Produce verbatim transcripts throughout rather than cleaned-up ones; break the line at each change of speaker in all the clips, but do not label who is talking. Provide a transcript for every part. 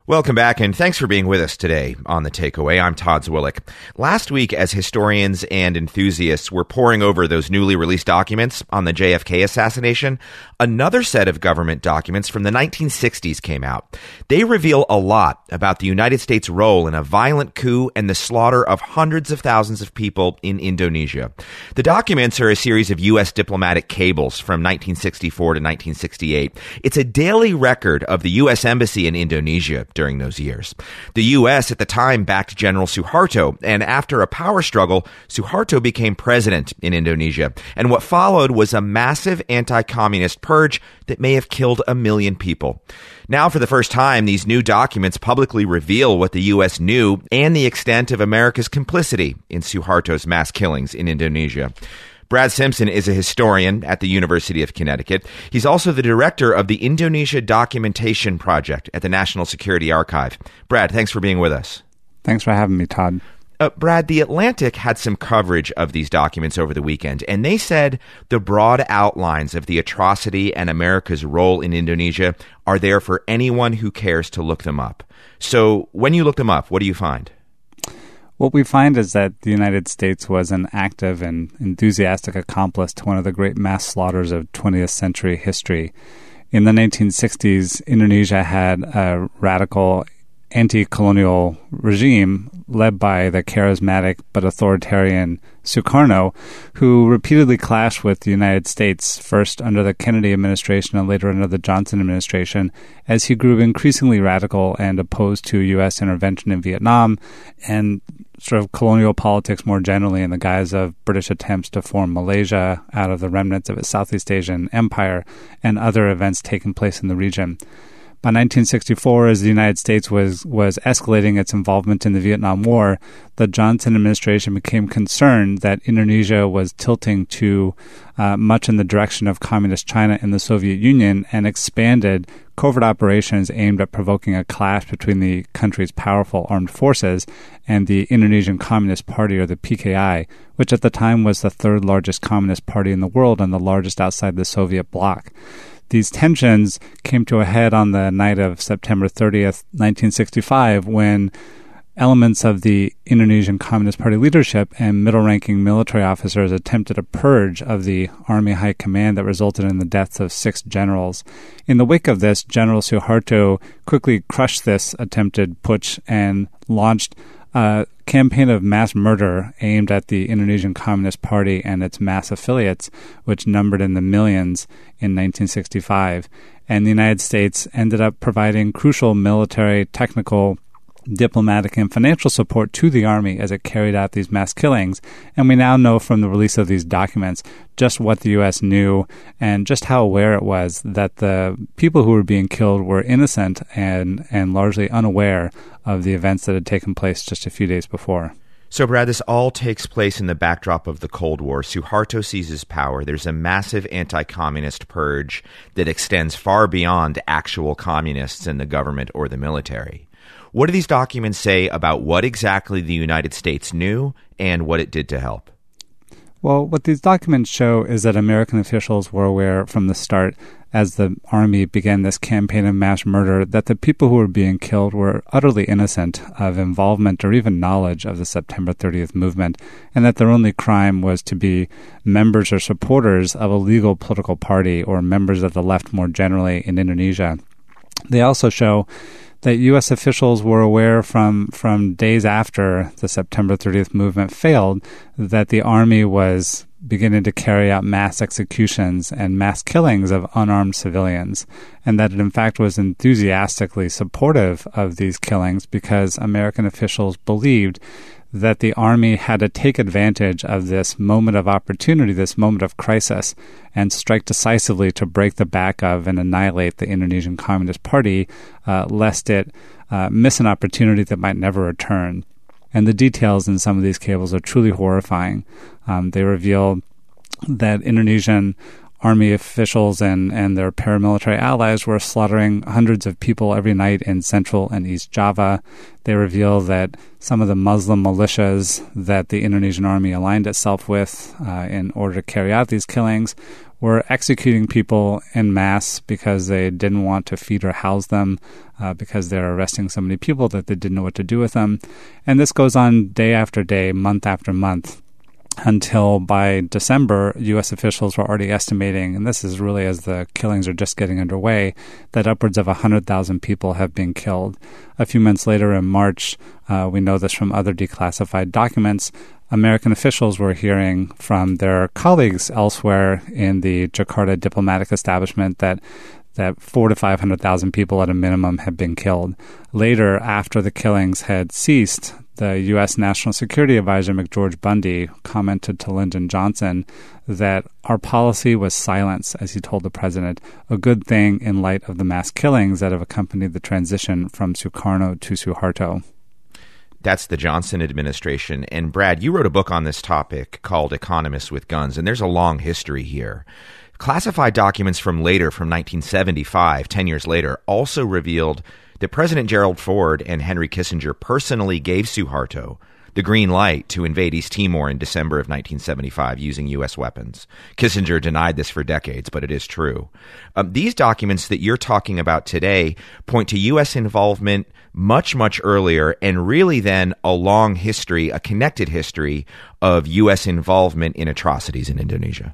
Welcome back, and thanks for being with us today on The Takeaway. I'm Todd Zwillich. Last week, as historians and enthusiasts were poring over those newly released documents on the J F K assassination, another set of government documents from the nineteen sixties came out. They reveal a lot about the United States' role in a violent coup and the slaughter of hundreds of thousands of people in Indonesia. The documents are a series of U S diplomatic cables from nineteen sixty-four to nineteen sixty-eight. It's a daily record of the U S Embassy in Indonesia during those years. The U S at the time backed General Suharto, and after a power struggle, Suharto became president in Indonesia. And what followed was a massive anti-communist purge that may have killed a million people. Now, for the first time, these new documents publicly reveal what the U S knew and the extent of America's complicity in Suharto's mass killings in Indonesia. Brad Simpson is a historian at the University of Connecticut. He's also the director of the Indonesia Documentation Project at the National Security Archive. Brad, thanks for being with us.
Thanks for having me, Todd.
Uh, Brad, The Atlantic had some coverage of these documents over the weekend, and they said the broad outlines of the atrocity and America's role in Indonesia are there for anyone who cares to look them up. So when you look them up, what do you find?
What we find is that the United States was an active and enthusiastic accomplice to one of the great mass slaughters of twentieth century history. In the nineteen sixties, Indonesia had a radical anti-colonial regime led by the charismatic but authoritarian Sukarno, who repeatedly clashed with the United States, first under the Kennedy administration and later under the Johnson administration, as he grew increasingly radical and opposed to U S intervention in Vietnam and sort of colonial politics more generally in the guise of British attempts to form Malaysia out of the remnants of its Southeast Asian empire and other events taking place in the region. By nineteen sixty-four, as the United States was, was escalating its involvement in the Vietnam War, the Johnson administration became concerned that Indonesia was tilting to uh, much in the direction of Communist China and the Soviet Union and expanded covert operations aimed at provoking a clash between the country's powerful armed forces and the Indonesian Communist Party, or the P K I, which at the time was the third largest communist party in the world and the largest outside the Soviet bloc. These tensions came to a head on the night of September thirtieth, nineteen sixty-five, when elements of the Indonesian Communist Party leadership and middle-ranking military officers attempted a purge of the Army High Command that resulted in the deaths of six generals. In the wake of this, General Suharto quickly crushed this attempted putsch and launched a campaign of mass murder aimed at the Indonesian Communist Party and its mass affiliates, which numbered in the millions in nineteen sixty-five. And the United States ended up providing crucial military, technical, diplomatic, and financial support to the army as it carried out these mass killings. And we now know from the release of these documents just what the U S knew and just how aware it was that the people who were being killed were innocent and, and largely unaware of the events that had taken place just a few days before.
So, Brad, this all takes place in the backdrop of the Cold War. Suharto seizes power. There's a massive anti-communist purge that extends far beyond actual communists in the government or the military. What do these documents say about what exactly the United States knew and what it did to help?
Well, what these documents show is that American officials were aware from the start, as the Army began this campaign of mass murder, that the people who were being killed were utterly innocent of involvement or even knowledge of the September thirtieth movement, and that their only crime was to be members or supporters of a legal political party or members of the left more generally in Indonesia. They also show that U S officials were aware from, from days after the September thirtieth movement failed that the army was beginning to carry out mass executions and mass killings of unarmed civilians, and that it in fact was enthusiastically supportive of these killings because American officials believed that the army had to take advantage of this moment of opportunity, this moment of crisis, and strike decisively to break the back of and annihilate the Indonesian Communist Party, uh, lest it uh, miss an opportunity that might never return. And the details in some of these cables are truly horrifying. Um, they reveal that Indonesian army officials and, and their paramilitary allies were slaughtering hundreds of people every night in Central and East Java. They reveal that some of the Muslim militias that the Indonesian army aligned itself with uh, in order to carry out these killings were executing people en masse because they didn't want to feed or house them, uh, because they're arresting so many people that they didn't know what to do with them. And this goes on day after day, month after month, until by December, U S officials were already estimating, and this is really as the killings are just getting underway, that upwards of one hundred thousand people have been killed. A few months later in March, uh, we know this from other declassified documents, American officials were hearing from their colleagues elsewhere in the Jakarta diplomatic establishment that that four to five hundred thousand people at a minimum had been killed. Later, after the killings had ceased, the U S National Security Advisor McGeorge Bundy commented to Lyndon Johnson that our policy was silence, as he told the president, a good thing in light of the mass killings that have accompanied the transition from Sukarno to Suharto.
That's the Johnson administration. And Brad, you wrote a book on this topic called Economists with Guns, and there's a long history here. Classified documents from later, from nineteen seventy-five, ten years later, also revealed that President Gerald Ford and Henry Kissinger personally gave Suharto the green light to invade East Timor in December of nineteen seventy-five using U S weapons. Kissinger denied this for decades, but it is true. Um, these documents that you're talking about today point to U S involvement much, much earlier, and really then a long history, a connected history of U S involvement in atrocities in Indonesia.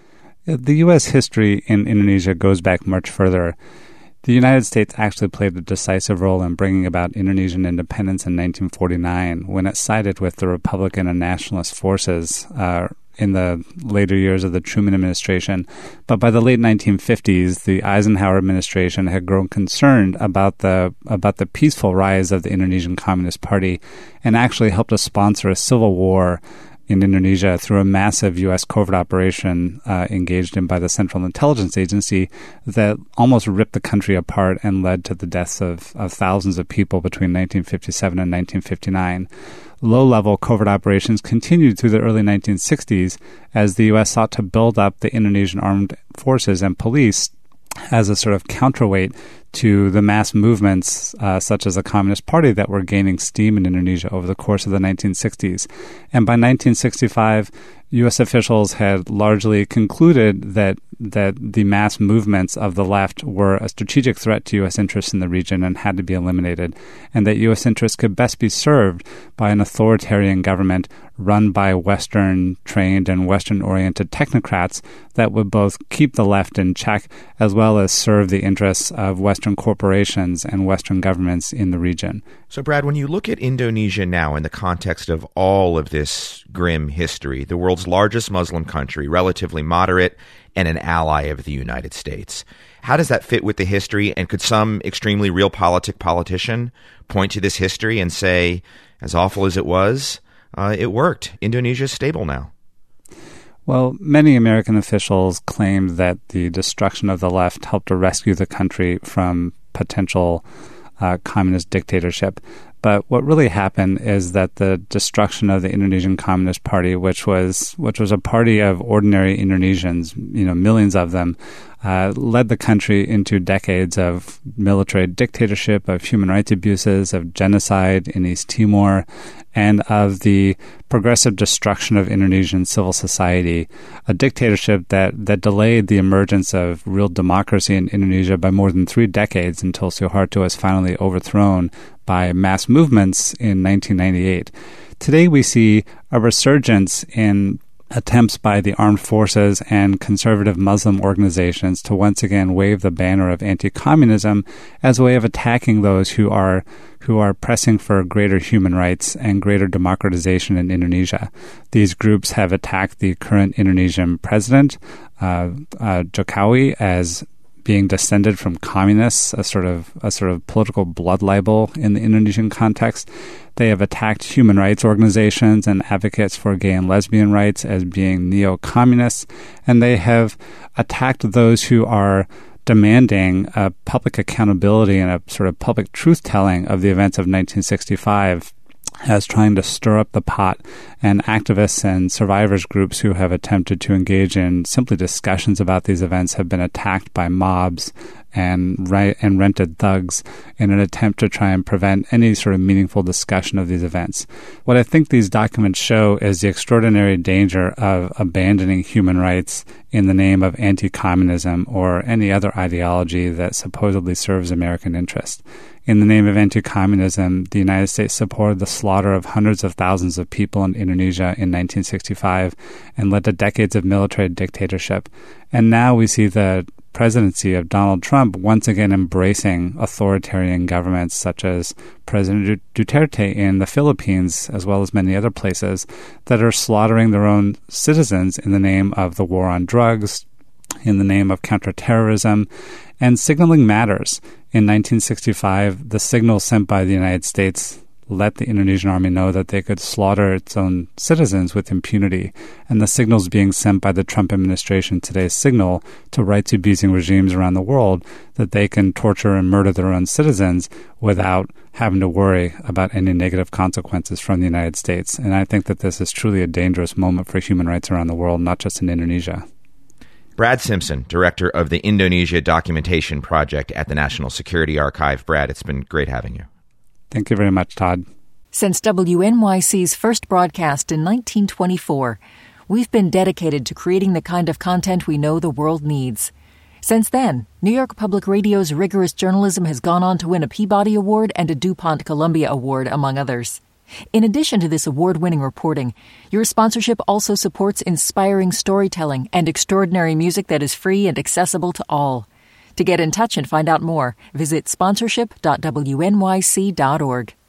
The U S history in Indonesia goes back much further. The United States actually played a decisive role in bringing about Indonesian independence in nineteen forty-nine when it sided with the Republican and nationalist forces uh, in the later years of the Truman administration. But by the late nineteen fifties, the Eisenhower administration had grown concerned about the about the peaceful rise of the Indonesian Communist Party and actually helped to sponsor a civil war in Indonesia through a massive U S covert operation uh, engaged in by the Central Intelligence Agency that almost ripped the country apart and led to the deaths of, of thousands of people between nineteen fifty-seven and nineteen fifty-nine. Low-level covert operations continued through the early nineteen sixties as the U S sought to build up the Indonesian armed forces and police as a sort of counterweight to the mass movements uh, such as the Communist Party that were gaining steam in Indonesia over the course of the nineteen sixties. And by nineteen sixty-five, U S officials had largely concluded that that the mass movements of the left were a strategic threat to U S interests in the region and had to be eliminated, and that U S interests could best be served by an authoritarian government run by Western-trained and Western-oriented technocrats that would both keep the left in check as well as serve the interests of Western corporations and Western governments in the region.
So, Brad, when you look at Indonesia now in the context of all of this grim history, the world's largest Muslim country, relatively moderate, and an ally of the United States, how does that fit with the history? And could some extremely realpolitik politician point to this history and say, as awful as it was, uh, it worked. Indonesia's stable now?
Well, many American officials claimed that the destruction of the left helped to rescue the country from potential uh, communist dictatorship. But what really happened is that the destruction of the Indonesian Communist Party, which was which was a party of ordinary Indonesians, you know, millions of them, uh, led the country into decades of military dictatorship, of human rights abuses, of genocide in East Timor, and of the progressive destruction of Indonesian civil society, a dictatorship that, that delayed the emergence of real democracy in Indonesia by more than three decades until Suharto was finally overthrown by mass movements in nineteen ninety-eight. Today we see a resurgence in attempts by the armed forces and conservative Muslim organizations to once again wave the banner of anti-communism as a way of attacking those who are who are pressing for greater human rights and greater democratization in Indonesia. These groups have attacked the current Indonesian president, uh, uh, Jokowi, as being descended from communists, a sort of a sort of political blood libel in the Indonesian context. They have attacked human rights organizations and advocates for gay and lesbian rights as being neo-communists, and they have attacked those who are demanding a public accountability and a sort of public truth-telling of the events of nineteen sixty-five as trying to stir up the pot, and activists and survivors groups who have attempted to engage in simply discussions about these events have been attacked by mobs and right and rented thugs in an attempt to try and prevent any sort of meaningful discussion of these events. What I think these documents show is the extraordinary danger of abandoning human rights in the name of anti-communism or any other ideology that supposedly serves American interest. In the name of anti-communism, the United States supported the slaughter of hundreds of thousands of people in Indonesia in nineteen sixty-five and led to decades of military dictatorship. And now we see the presidency of Donald Trump once again embracing authoritarian governments such as President Duterte in the Philippines, as well as many other places, that are slaughtering their own citizens in the name of the war on drugs, in the name of counterterrorism, and signaling matters. In nineteen sixty-five, the signal sent by the United States let the Indonesian army know that they could slaughter its own citizens with impunity. And the signals being sent by the Trump administration today signal to rights-abusing regimes around the world that they can torture and murder their own citizens without having to worry about any negative consequences from the United States. And I think that this is truly a dangerous moment for human rights around the world, not just in Indonesia.
Brad Simpson, director of the Indonesia Documentation Project at the National Security Archive. Brad, it's been great having you.
Thank you very much, Todd.
Since W N Y C's first broadcast in nineteen twenty-four, we've been dedicated to creating the kind of content we know the world needs. Since then, New York Public Radio's rigorous journalism has gone on to win a Peabody Award and a DuPont Columbia Award, among others. In addition to this award-winning reporting, your sponsorship also supports inspiring storytelling and extraordinary music that is free and accessible to all. To get in touch and find out more, visit sponsorship dot w n y c dot org.